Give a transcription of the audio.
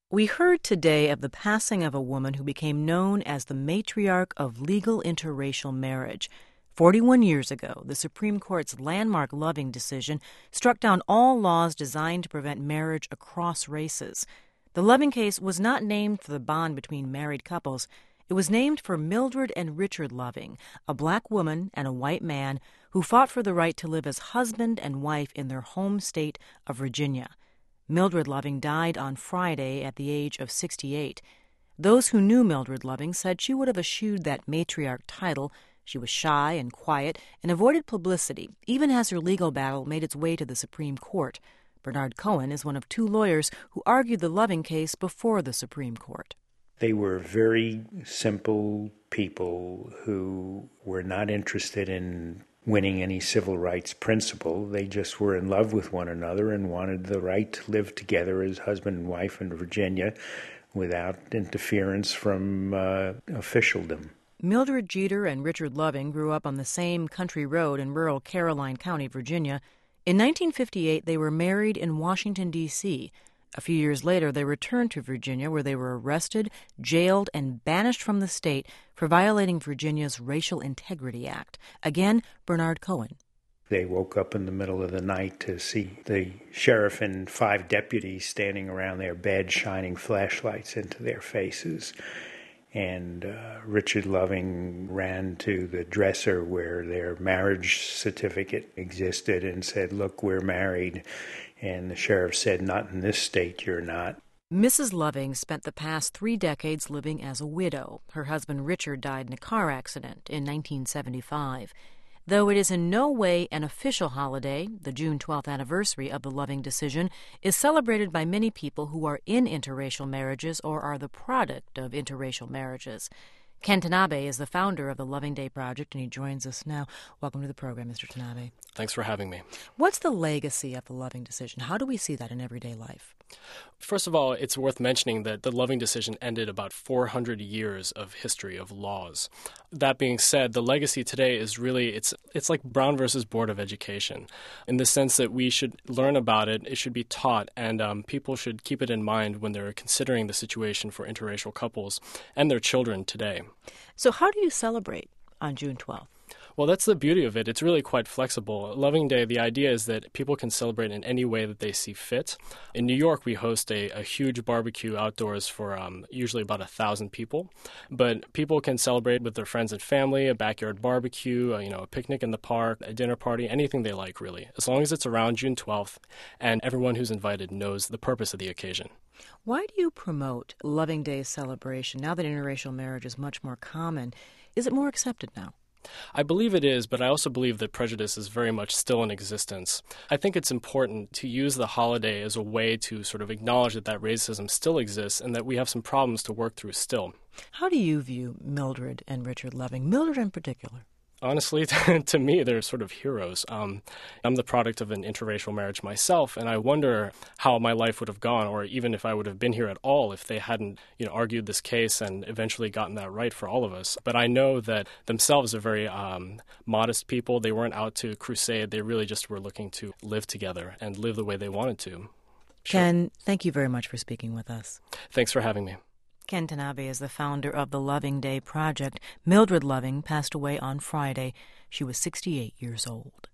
We heard today of the passing of a woman who became known as the matriarch of legal interracial marriage. 41 years ago, the Supreme Court's landmark Loving decision struck down all laws designed to prevent marriage across races. The Loving case was not named for the bond between married couples. It was named for Mildred and Richard Loving, a black woman and a white man who fought for the right to live as husband and wife in their home state of Virginia. Mildred Loving died on Friday at the age of 68. Those who knew Mildred Loving said she would have eschewed that matriarch title. She was shy and quiet and avoided publicity, even as her legal battle made its way to the Supreme Court. Bernard Cohen is one of two lawyers who argued the Loving case before the Supreme Court. They were very simple people who were not interested in winning any civil rights principle. They just were in love with one another and wanted the right to live together as husband and wife in Virginia without interference from officialdom. Mildred Jeter and Richard Loving grew up on the same country road in rural Caroline County, Virginia. In 1958, they were married in Washington, D.C. A few years later, they returned to Virginia, where they were arrested, jailed, and banished from the state for violating Virginia's Racial Integrity Act. Again, Bernard Cohen. They woke up in the middle of the night to see the sheriff and 5 deputies standing around their bed shining flashlights into their faces. And Richard Loving ran to the dresser where their marriage certificate existed and said, "Look, we're married." And the sheriff said, "Not in this state, you're not." Mrs. Loving spent the past 3 decades living as a widow. Her husband Richard died in a car accident in 1975. Though it is in no way an official holiday, the June 12th anniversary of the Loving decision is celebrated by many people who are in interracial marriages or are the product of interracial marriages. Ken Tanabe is the founder of the Loving Day Project, and he joins us now. Welcome to the program, Mr. Tanabe. Thanks for having me. What's the legacy of the Loving decision? How do we see that in everyday life? First of all, it's worth mentioning that the Loving decision ended about 400 years of history of laws. That being said, the legacy today is really, it's like Brown versus Board of Education, in the sense that we should learn about it, it should be taught, and people should keep it in mind when they're considering the situation for interracial couples and their children today. So how do you celebrate on June 12th? Well, that's the beauty of it. It's really quite flexible. Loving Day, the idea is that people can celebrate in any way that they see fit. In New York, we host a huge barbecue outdoors for usually about 1,000 people. But people can celebrate with their friends and family, a backyard barbecue, a picnic in the park, a dinner party, anything they like, really, as long as it's around June 12th and everyone who's invited knows the purpose of the occasion. Why do you promote Loving Day celebration now that interracial marriage is much more common? Is it more accepted now? I believe it is, but I also believe that prejudice is very much still in existence. I think it's important to use the holiday as a way to sort of acknowledge that racism still exists and that we have some problems to work through still. How do you view Mildred and Richard Loving, Mildred in particular? Honestly, to me, they're sort of heroes. I'm the product of an interracial marriage myself, and I wonder how my life would have gone, or even if I would have been here at all if they hadn't, argued this case and eventually gotten that right for all of us. But I know that themselves are very modest people. They weren't out to crusade. They really just were looking to live together and live the way they wanted to. Sure. Ken, thank you very much for speaking with us. Thanks for having me. Ken Tanabe is the founder of the Loving Day Project. Mildred Loving passed away on Friday. She was 68 years old.